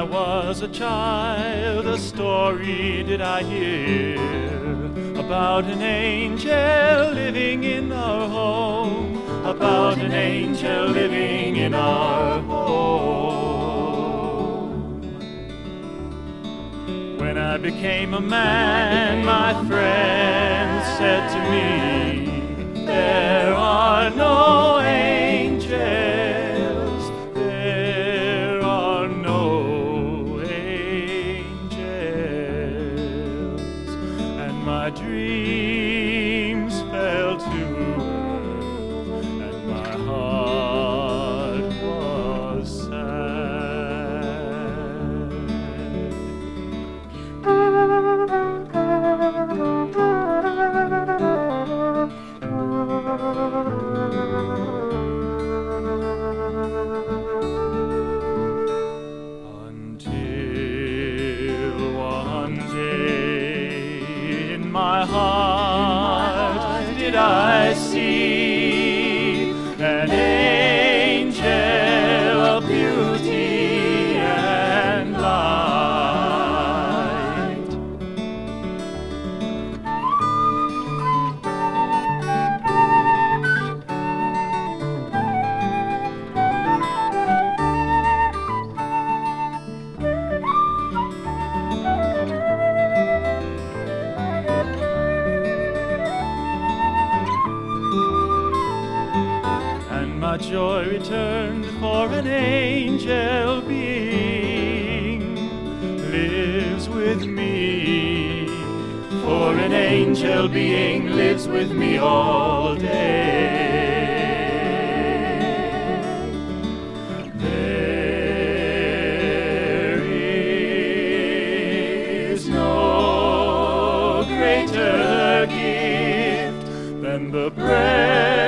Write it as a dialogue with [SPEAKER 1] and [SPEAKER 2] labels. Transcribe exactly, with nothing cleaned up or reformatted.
[SPEAKER 1] was a child, a story did I hear about an angel living in our home, about an angel living in our home. When I became a man, my friends said to me, there are no angels, there are no angels, and my dreams fell to earth, and my heart was my heart did I see an angel of beauty and light. My joy returned, for an angel being lives with me, for an angel being lives with me all day. There is no greater gift than the breath